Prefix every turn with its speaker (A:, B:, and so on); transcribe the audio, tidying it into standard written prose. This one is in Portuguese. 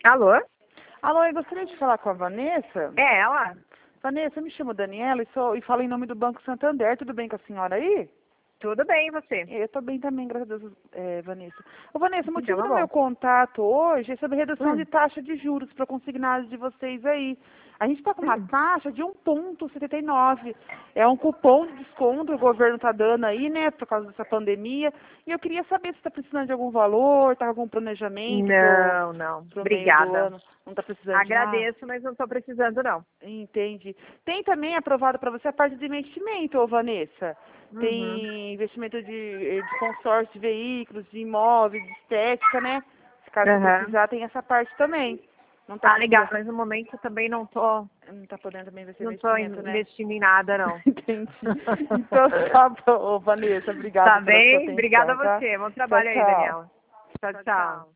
A: Alô?
B: Alô, eu gostaria de falar com a Vanessa.
A: É ela?
B: Vanessa, eu me chamo Daniela e falo em nome do Banco Santander. Tudo bem com a senhora aí?
A: Tudo bem, e você?
B: Eu tô bem também, graças a Deus, Vanessa. Ô, Vanessa, o motivo
A: Então,
B: do
A: tá
B: meu
A: bom.
B: contato hoje é sobre redução de taxa de juros para consignados de vocês aí. A gente está com uma taxa de 1,79. É um cupom de desconto que o governo está dando aí, né, por causa dessa pandemia. E eu queria saber se está precisando de algum valor, está com algum planejamento
A: Não.
B: pro meio do
A: Obrigada.
B: ano. Não está precisando de nada?
A: Agradeço, mas não estou precisando, não.
B: Entendi. Tem também aprovado para você a parte de investimento, ô Vanessa.
A: Uhum.
B: Tem investimento de consórcio de veículos, de imóveis, de estética, né? Se caso você
A: Aham.
B: precisar, tem essa parte também. Não tá
A: Ah, legal,
B: precisando,
A: mas no momento eu também não
B: não tá podendo também investir
A: não tô
B: investimento, né?
A: investindo em nada, não.
B: Entendi. Então tá bom, ô, Vanessa. Obrigada
A: Tá
B: pela sua
A: bem? Obrigada a
B: atenção, tá?
A: você. Bom
B: Tchau,
A: trabalho aí,
B: tchau.
A: Daniela. Tchau, tchau.